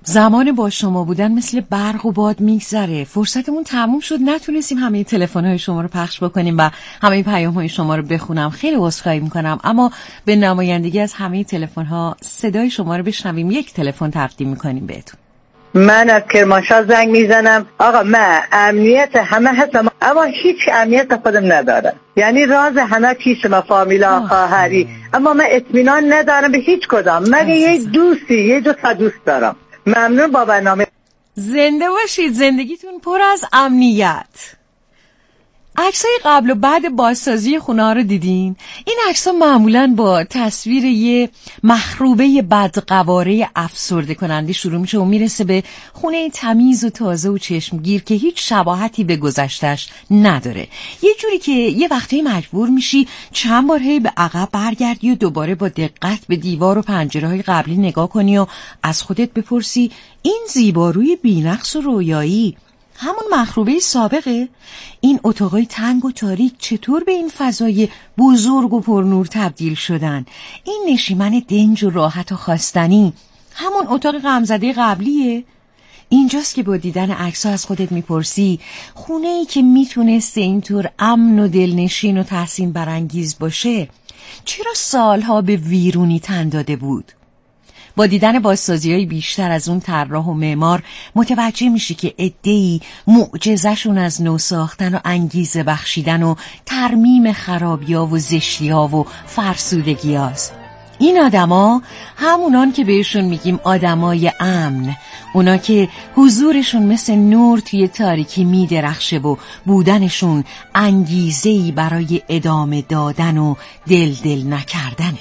زمان با شما بودن مثل برق و باد میگذره. فرصتمون تموم شد، نتونستیم همه تلفن‌های شما رو پخش بکنیم و همه پیام‌های شما رو بخونم. خیلی عذرخواهی میکنم، اما به نمایندگی از همه تلفن‌ها صدای شما رو بشنویم. یک تلفن تقدیم میکنیم بهتون. من از کرمانشاه زنگ میزنم. آقا من امنیت همه هستم، اما هیچ امنیت خودم ندارم. یعنی راز همه پیشم، فامیلا، خواهری، اما من اطمینان ندارم به هیچ کدام، مگه یه دوستی، یه دوست دارم. ممنون با برنامه. زنده باشید، زندگیتون پر از امنیت. عکسای قبل و بعد بازسازی خونه ها رو دیدین؟ این عکس‌ها معمولاً با تصویر یه مخروبه بدقواره افسرده کننده شروع میشه و میرسه به خونه تمیز و تازه و چشمگیر که هیچ شباهتی به گذشته‌اش نداره. یه جوری که یه وقتی مجبور میشی چند بار به عقب برگردی و دوباره با دقت به دیوار و پنجره‌های قبلی نگاه کنی و از خودت بپرسی این زیباروی بی‌نقص و رویایی همون مخروبه سابقه؟ این اتاقای تنگ و تاریک چطور به این فضای بزرگ و پرنور تبدیل شدن؟ این نشیمن دنج و راحت و خواستنی همون اتاق غمزده قبلیه؟ اینجاست که با دیدن عکس‌ها از خودت میپرسی خونه‌ای که میتونسته اینطور امن و دلنشین و تحسین برانگیز باشه چرا سالها به ویرونی تن داده بود؟ با دیدن بازسازی‌های بیشتر از اون طراح و معمار متوجه میشی که عده‌ای معجزه‌شون از نو ساختن و انگیزه بخشیدن و ترمیم خرابی‌ها و زشتی‌ها و فرسودگی‌هاست. این آدما همونان که بهشون میگیم آدمای امن، اونا که حضورشون مثل نور توی تاریکی میدرخشه و بودنشون انگیزه‌ای برای ادامه دادن و دل نکردنه.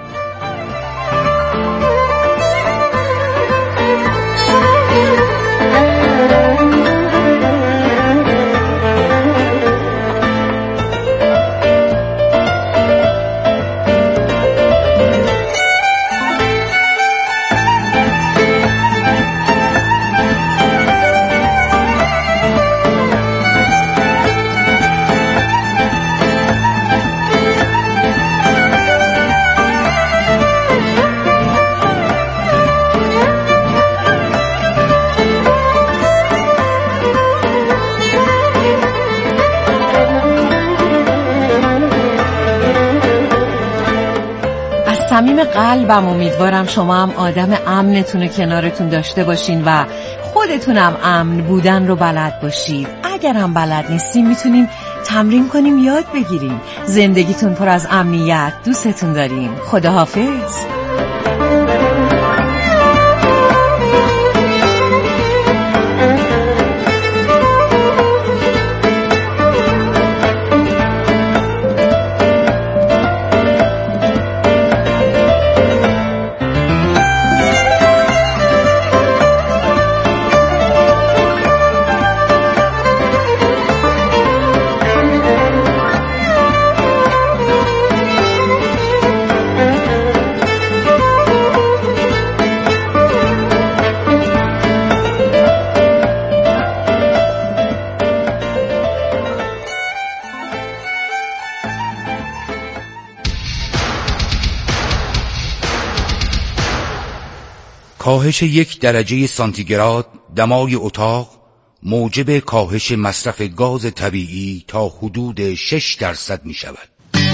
صمیم قلبم امیدوارم شما هم آدم امنتون رو کنارتون داشته باشین و خودتونم امن بودن رو بلد باشید. اگر هم بلد نیستیم میتونیم تمرین کنیم، یاد بگیریم. زندگیتون پر از امنیت. دوستتون داریم. خداحافظ. کاهش 1 درجه سانتیگراد دمای اتاق موجب کاهش مصرف گاز طبیعی تا حدود 6% می شود.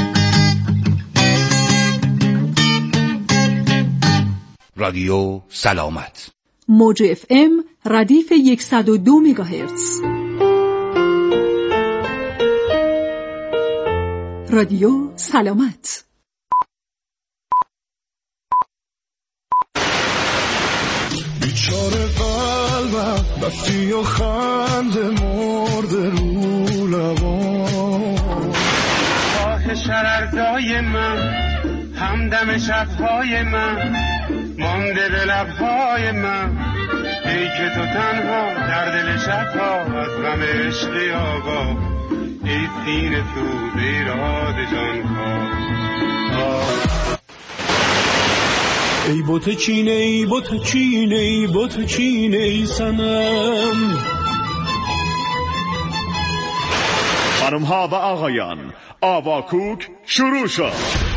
رادیو سلامت، موج FM ردیف 102 مگاهرتز. رادیو سلامت. بیچاره قلبم رفتی و خنده مرده رو لبام، آه شررزای من همدم شبهای من مانده به لبهای من، ای که تو تنها در دل شبها از غم عشقی آگاه، ای سینه سوز ایراد جانکاه. ای بوت چینه ای بوت چینه ای بوت چینه ای سنم. خانم ها و آقایان، آواکوک شروع شد.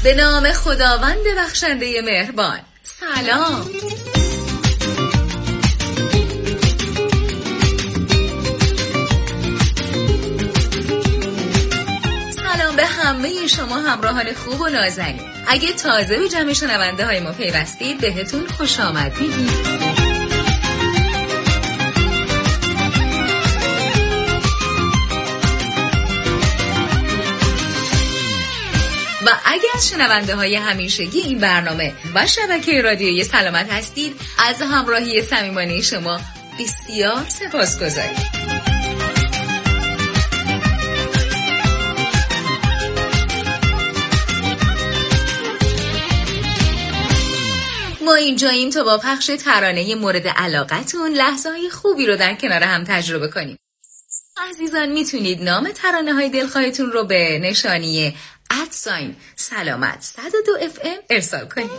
به نام خداوند بخشنده مهربان. سلام. سلام به همه شما همراهان خوب و نازنین. اگه تازه به جمع شنونده های ما پیوستید بهتون خوش آمد میگیم. و اگر از شنونده های همیشگی این برنامه و شبکه رادیویی سلامت هستید، از همراهی صمیمانه شما بسیار سپاسگزاریم. ما اینجاییم تا با پخش ترانه مورد علاقتون لحظه‌های خوبی رو در کنار هم تجربه کنیم. عزیزان میتونید نام ترانه های دلخواهتون رو به نشانی @سلامت 102 FM ارسال کنید.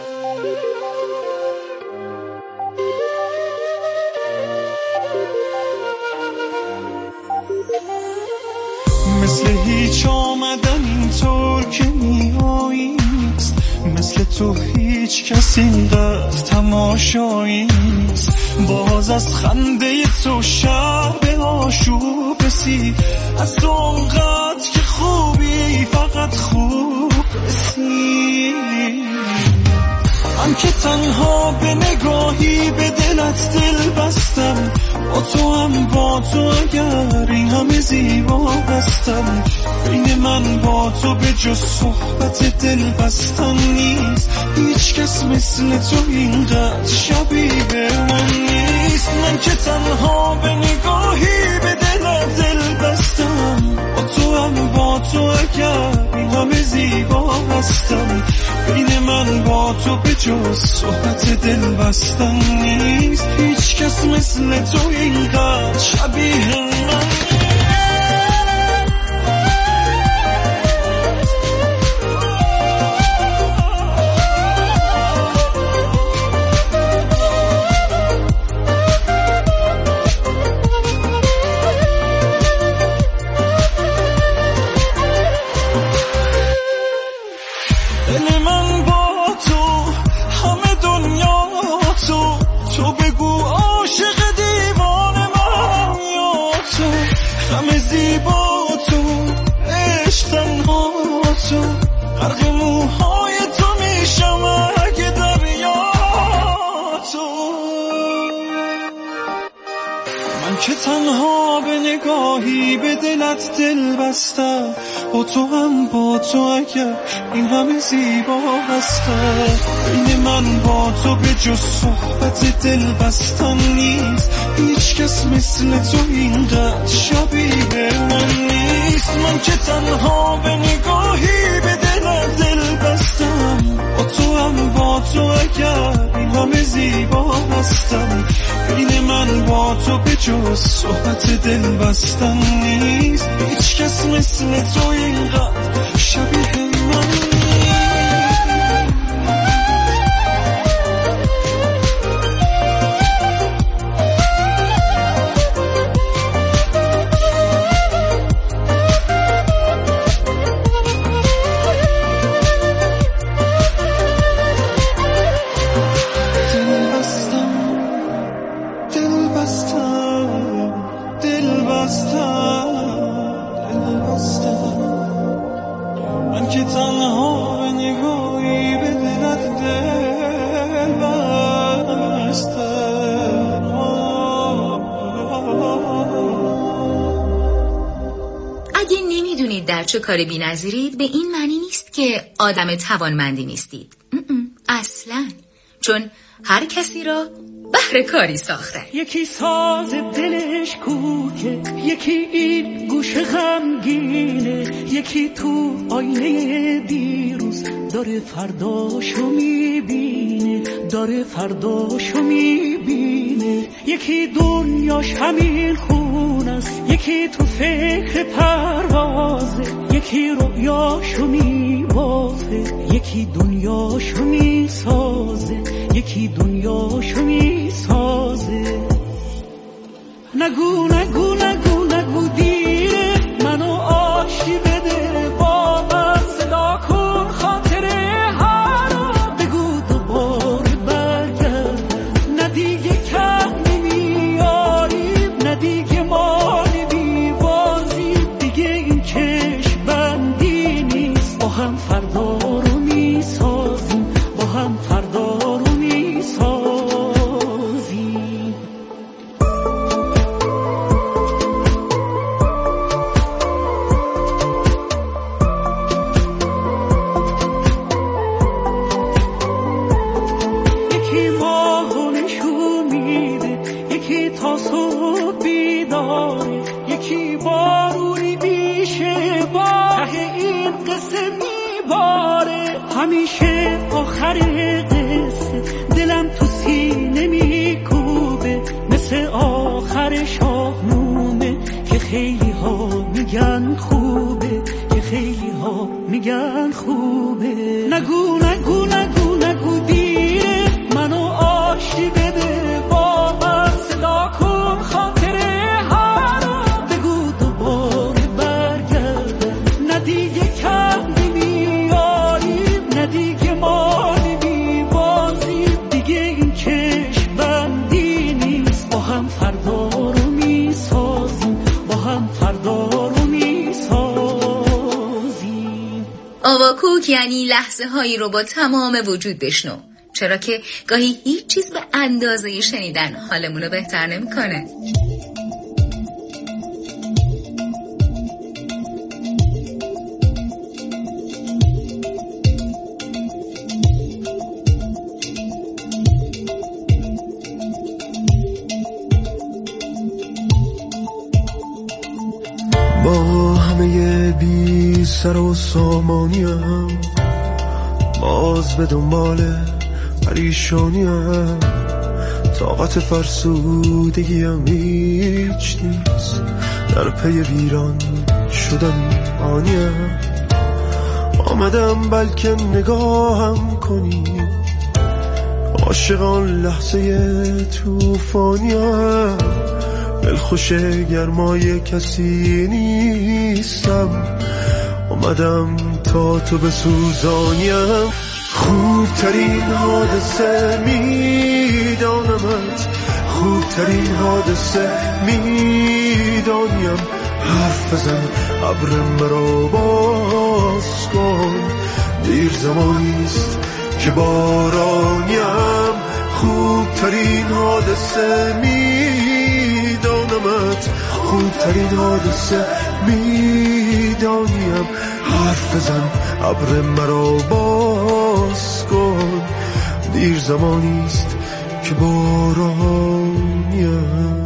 مثل هیچ آمدن اینطور که میایی نیست، مثل تو هیچ کسی اینقدر تماشایی نیست. باز از خنده تو شب آشوب رسید، از تو اونقدر که خوبی فقط خوب رسید. من که تنها به نگاهی به دلت دل بستم، با تو هم با تو اگر این همه زیبا هستم. بین من با تو به جز صحبت دل بستن نیست، هیچ کس مثل تو اینقدر شبیه من نیست. من که تنها به نگاهی به دلت دل بستم، با تو هم با تو اگر این همه زیبا هستم. بین من با تو به جز صحبت دل بستن نیست، هیچ کس مثل تو اینقدر شبیه من نیست. غرق موهای تو میشم اگه دریا تو. من که تنها به نگاهی به دلت دل بستم، با تو هم با تو اگر این همه زیبا هستم. بین من با تو به جز صحبت دل بستن نیست، هیچ کس مثل تو اینقدر شبیه من نیست. من که تنها به نگاهی به دلت دل بستم، با تو هم با تو اگر این همه زیبا هستم. بین من با تو به جز صحبت دل بستن نیست، هیچ کس مثل تو اینقدر شبیه من نیست. در چه کار بی‌نظیرید به این معنی نیست که آدم توانمندی نیستید. اصلاً، چون هر کسی را بهر کاری ساخته. یکی ساز دلش کوکه، یکی این گوش غمگینه، یکی تو آینه دیروز داره فرداشو میبینه، داره فرداشو میبینه. یکی دنیاش همین خونه است، یکی تو فکر پروازه، یکی رویاشو میبافه، یکی دنیاشو میسازه، یکی دنیاشو میسازه. نگو نگو نگو نگو دیره، منو آشتی بده با من، صدا کن خاطر داره، یکی بارونی میشه با ته این قصه میباره. همیشه آخر قصه دلم تو سینه میکوبه، مثل آخر شاهنامه که خیلی ها میگن خوبه، که خیلی ها میگن خوبه. نگو نگو نگو نگو دیره، منو آشتی بده با من، صدا کن خاطره ها رو، بگو دوباره برگردم، نه دیگه کم نمیاریم، نه دیگه ما نمیبازیم، دیگه این چشم بندی نیست، با هم فردا رو میسازیم، با هم فردا رو میسازیم. آواکوک یعنی لحظه هایی رو با تمام وجود بشنو، چرا که گاهی هیچ چیز به اندازه شنیدن حالمون رو بهتر نمی‌کنه. با همه بی سر و سامانیم، باز به دنبال پریشانیم، طاقت فرسودگیم هیچ نیست، در پی ویران شدن آنیم. آمدم بلکه نگاهم کنی، عاشقان لحظه توفانیم، دلخوش گرمای کسی نیستم، آمدم تا تو بسوزانیم. خوبترین حادثه میدانمت، خوبترین حادثه میدانیم، حرف بزن ابر مرا باز کن، دیر زمانیست که بارانیم. خوبترین حادثه میدانمت، خوبترین حادثه میدانیم، حرف بزن ابر مرا باز کن، دیر زمانیست که بارانیم.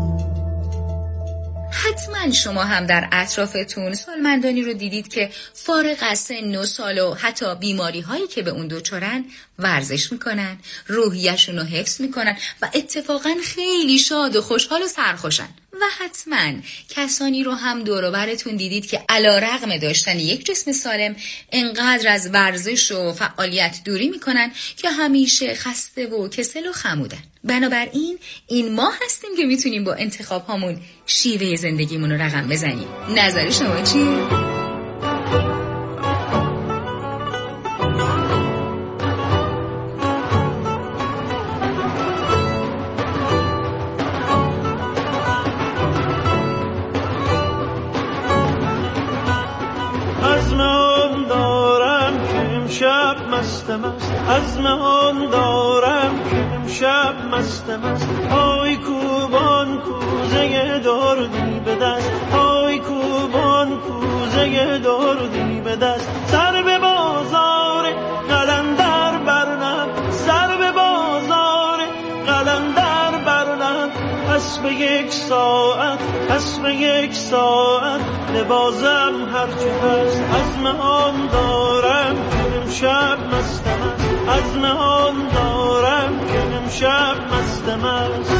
حتما شما هم در اطرافتون سالمندانی رو دیدید که فارغ از سن و سال و حتی بیماری هایی که به اون دوچارن ورزش میکنن، روحیشون رو حفظ میکنن و اتفاقا خیلی شاد و خوشحال و سرخوشن. و حتما کسانی رو هم دور و برتون دیدید که علیرغم داشتن یک جسم سالم انقدر از ورزش و فعالیت دوری میکنن که همیشه خسته و کسل و خمودن. بنابراین این ما هستیم که میتونیم با انتخاب هامون شیوه زندگیمون رو رقم بزنیم. نظر شما چیه؟ عزم آن دارم که امشب مستم است، های کوبان کوزه دردی به دست، های کوبان کوزه دردی به دست، سر به بازار قلندر برنم، سر به بازار قلندر برنم، پس به یک ساعت، پس به یک ساعت لبازم هرچه هست. عزم آن دارم که امشب مستم است، عزم آن دارم که امشب مستم است.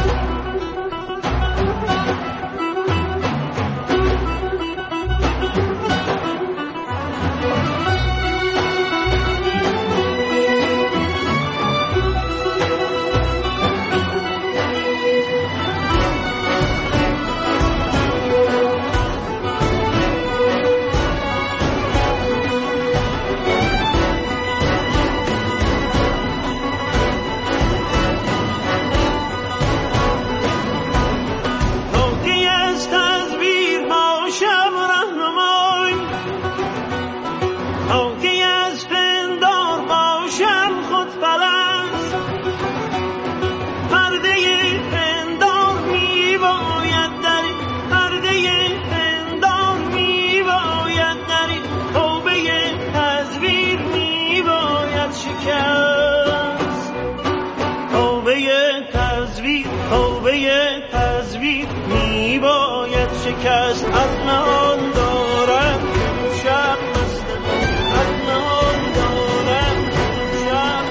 توبه تزویر می میباید شکست. از نهان دارم شب مستم، از نهان دارم شب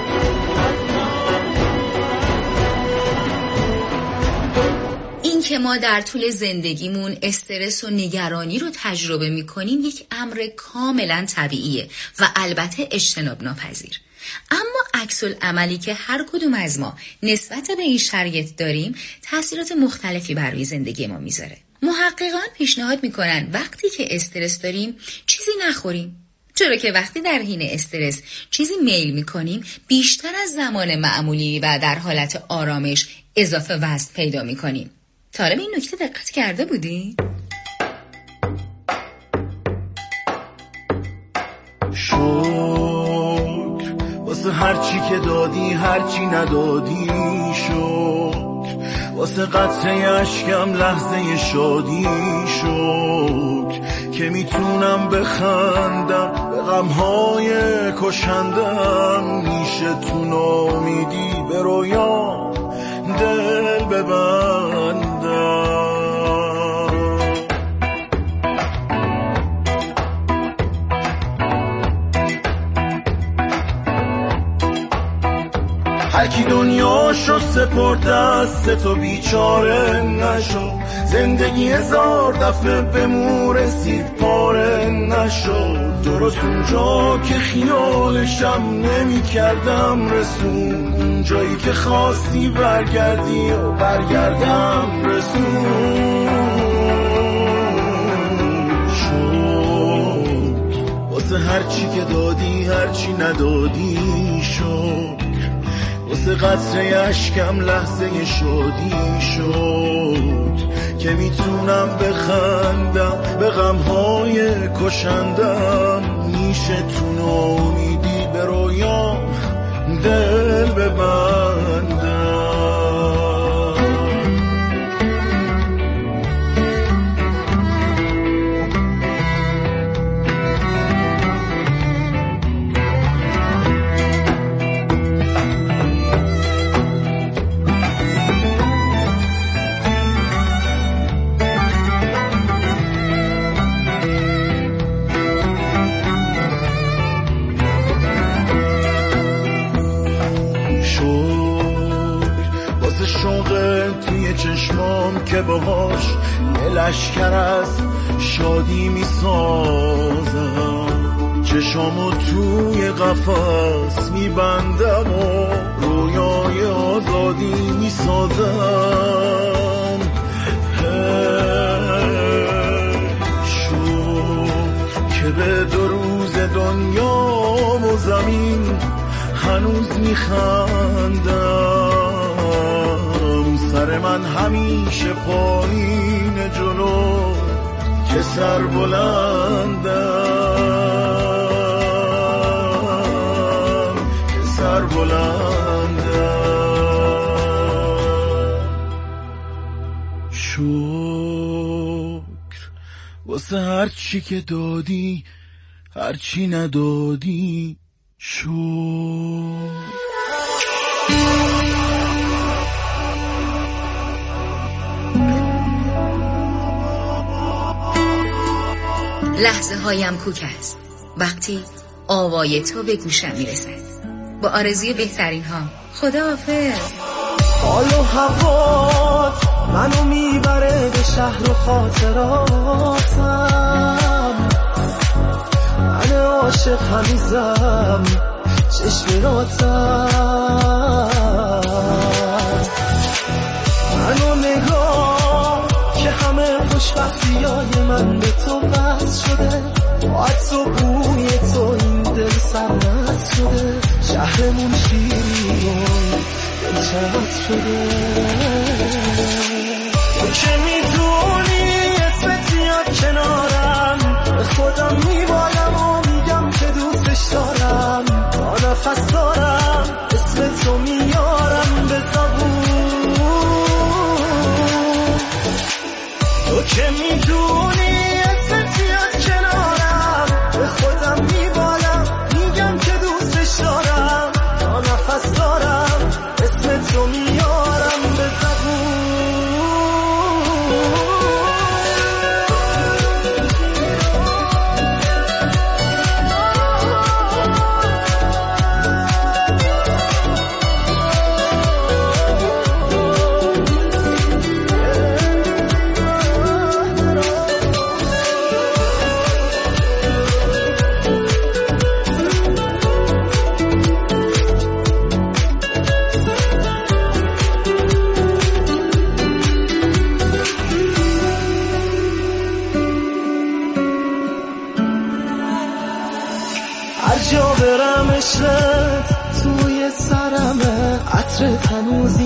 این که ما در طول زندگیمون استرس و نگرانی رو تجربه میکنیم یک امر کاملا طبیعیه و البته اجتناب ناپذیر. اما عکس العملی که هر کدوم از ما نسبت به این شرایط داریم تأثیرات مختلفی بر روی زندگی ما میذاره. محققان پیشنهاد میکنن وقتی که استرس داریم چیزی نخوریم، چرا که وقتی در حین استرس چیزی میل میکنیم بیشتر از زمان معمولی و در حالت آرامش اضافه وزن پیدا میکنیم. تا حالا به این نکته دقت کرده بودی؟ شکر واسه هرچی که دادی هرچی ندادی، شکر واسه قطره اشکم لحظه شادی، شکر که میتونم بخندم به غمهای کشندم، میشه تو نامیدی به رویام دل ببندم. هرکی دنیاشو سپرد دست تو بیچاره نشو، زندگی هزار دفعه به مو رسید پاره نشو، درست اونجا که خیالشم نمی کردم رسون، اون جایی که خواستی برگردی و برگردم رسون. شد واسه هرچی که دادی هرچی ندادی، شد واسه قطره اشکم لحظه شادی، شد که میتونم بخندم به غمهای کشندم، میشه تو ناامیدی به رویام دل ببندم. چشمام که باهاش یه لشکر از شادی میسازم، چشامو توی قفس میبندم و رویای آزادی میسازم. شد که به 2 روز دنیا و زمین هنوز میخندم، سر من همیشه پایین جلو که سر بلندم، که سر بلندم. شکر واسه هرچی که دادی هرچی ندادی، شکر. لحظه هایم کوک است وقتی آوای تو به گوشم میرسد. با آرزوی بهترین ها، خداحافظ. حال و هوات منو میبره به شهر و خاطراتم، من عاشق هنوزم چشم راتم، منو نگاه که همه خوشبختیای من به تو بس شده، با عطر و بوی تو این دل سرمست شده، شهرمون شیرین دلچسب شده. تو که میدونی اسمت میاد کنارم، به خودم میبالم و میگم که دوستش دارم، تا نفس دارم اسم تو میارم به زبون. تو که میدونی اسمت میاد کنارم، به خودم میبالم میگم که دوستش دارم، تا نفس دارم اسم تو میارم به زبون.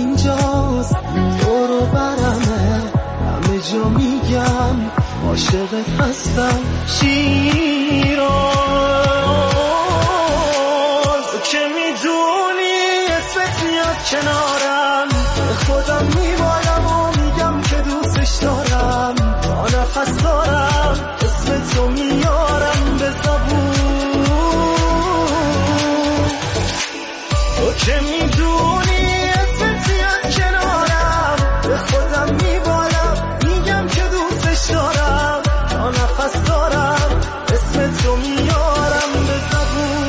اینجاست دور و برمه همه جا میگم عاشقت هستم شیراز که میدونی اسمت میاد کنارم خودم میبالم و میگم که دوستش دارم تا نفس دارم اسمتو میارم به زبون تو که میدونی اسمت میاد کنارم به خودم میبالم میگم که دوستش دارم تا نفس دارم اسمتو میارم به زبون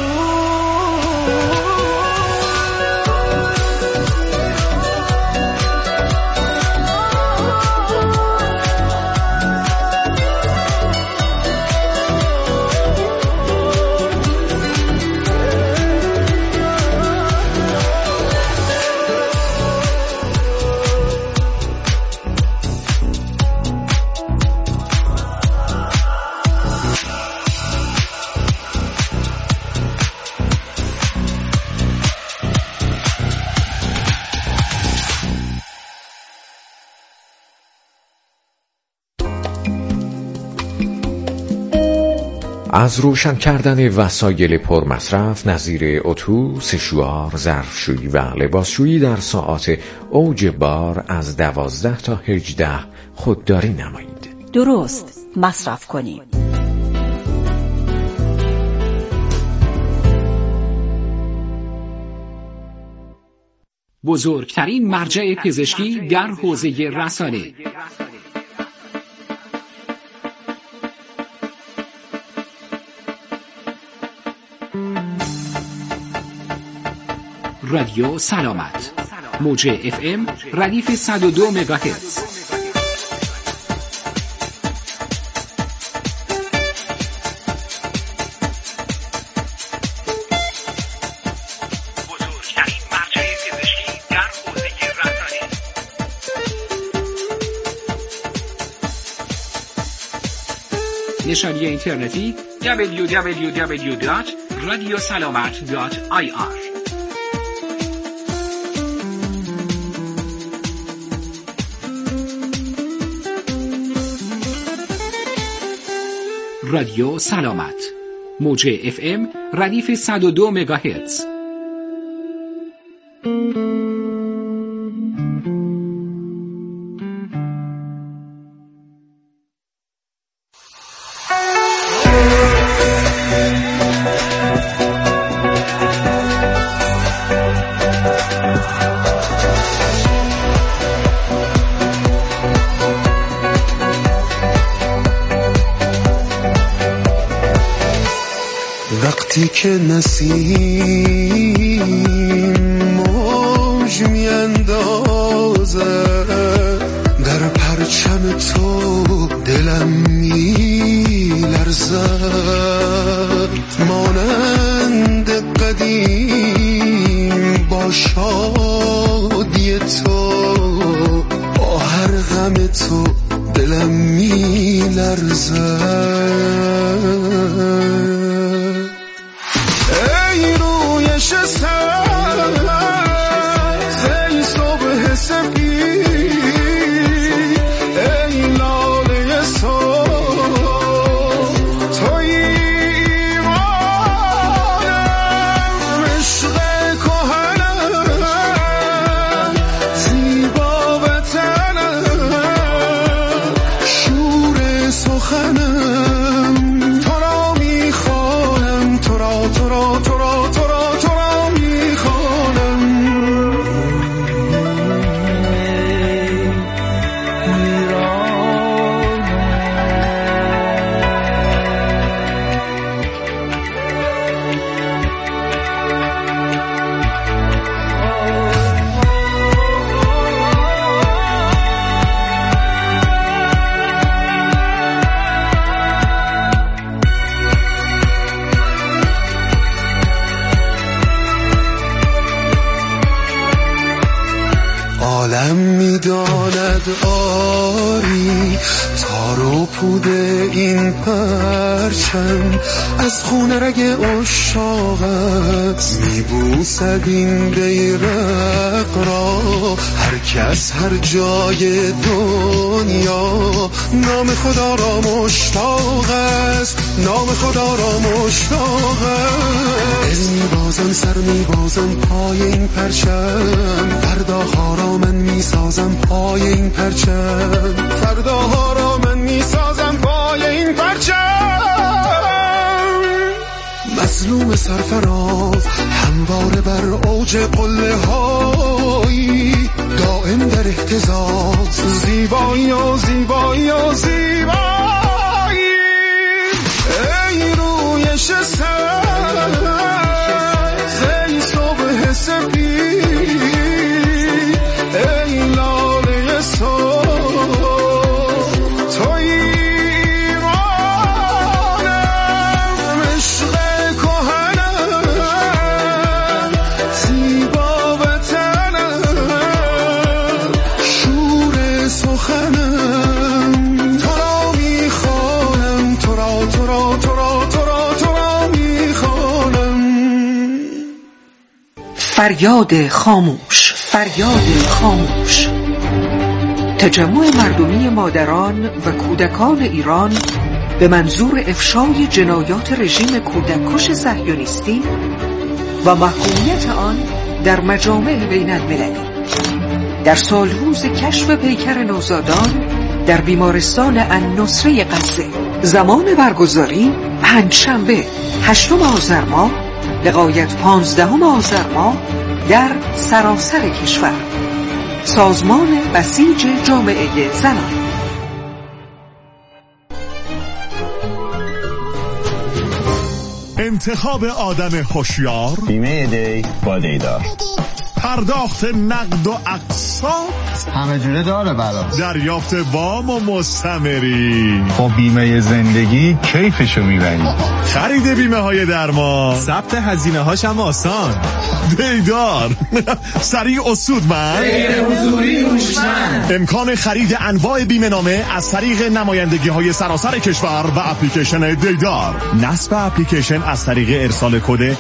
از روشن کردن وسایل پرمصرف نظیر اتو، سشوار، ظرفشویی و لباسشویی در ساعات اوج بار از 12 تا 18 خودداری نمایید. درست مصرف کنید. بزرگترین مرجع پزشکی در حوزه رسانه. رادیو سلامت، موج FM ردیف 102 مگاهرتز. بزرگترین مرجع پزشکی در حوزه رسانه. نشانی اینترنتی www.radiosalamat.ir. رادیو سلامت، موج FM ردیف 102 مگاهرتز. وقتی که نسیم موج میاندازه در پرچم تو دلم میلرزد مانند قدیم با شادی تو با هر غم تو دلم میلرزد ای روی شسر ای صبح سپید ای لاله صبح توی ایمانم عشق کهنم عالم میداند آری تار و پود این پرچم از خون رگ عشاقت میبوسد این بیرق را هر کس هر جای دنیا نام خدا را مشتاق است نام خدا را مشتاق است میبازم سر میبازم پای این پرچم فرداها را من میسازم پای این پرچم فرداها را من میسازم پای این پرچم مظلوم سرفراز همواره بر اوج قله هایی دائم در اهتزاز زیبایی و زیبایی و زیبایی ای رویش سر ای صبح سپید ای لاله صبح توی ایمانم عشق کهنم زیبا وطنم شور سخنم تو را میخوانم تو را تو را تو را تو را تو را میخوانم فریاد خاموش فریاد خاموش تجمع مردمی مادران و کودکان ایران به منظور افشای جنایات رژیم کودککش صهیونیستی و محکومیت آن در مجامع بین المللی در سالروز کشف پیکر نوزادان در بیمارستان النصره غزه زمان برگزاری پنجشنبه 8 آذر ماه لغایت 15 آذر ماه در سراسر کشور سازمان بسیج جامعه زنان انتخاب آدم هوشیار بیمه دی با دیدار پرداخت نقد و اقساط همه جوره داره برا دریافت وام و مستمری با بیمه زندگی کیفشو میبری خرید بیمه های درمان ثبت هزینه هاش هم آسان دیدار سریع و سودمند غیر حضوری هوشمند امکان خرید انواع بیمه نامه از طریق نمایندگی های سراسر کشور و اپلیکیشن دیدار نصب اپلیکیشن از طریق ارسال کد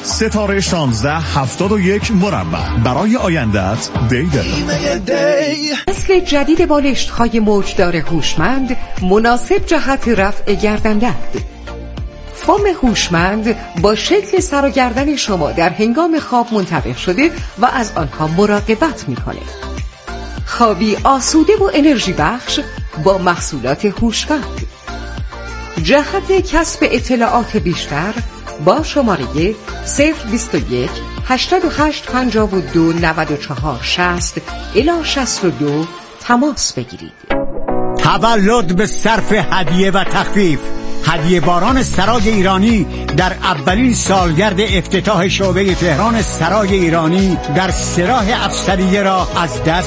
*1671 برای آیندت دیدار نسل جدید بالشت‌های موجدار هوشمند مناسب جهت رفع گردن‌درد فوم هوشمند با شکل سر و گردن شما در هنگام خواب منطبق شده و از آنها مراقبت می‌کنه. خوابی آسوده و انرژی بخش با محصولات هوشمند. جهت کسب اطلاعات بیشتر با شماره 021 88 52 94 60 الی 62 تماس بگیرید. تولد به صرف هدیه و تخفیف هدیه باران سرای ایرانی در اولین سالگرد افتتاح شعبه تهران سرای ایرانی در سراح افسریه را از دست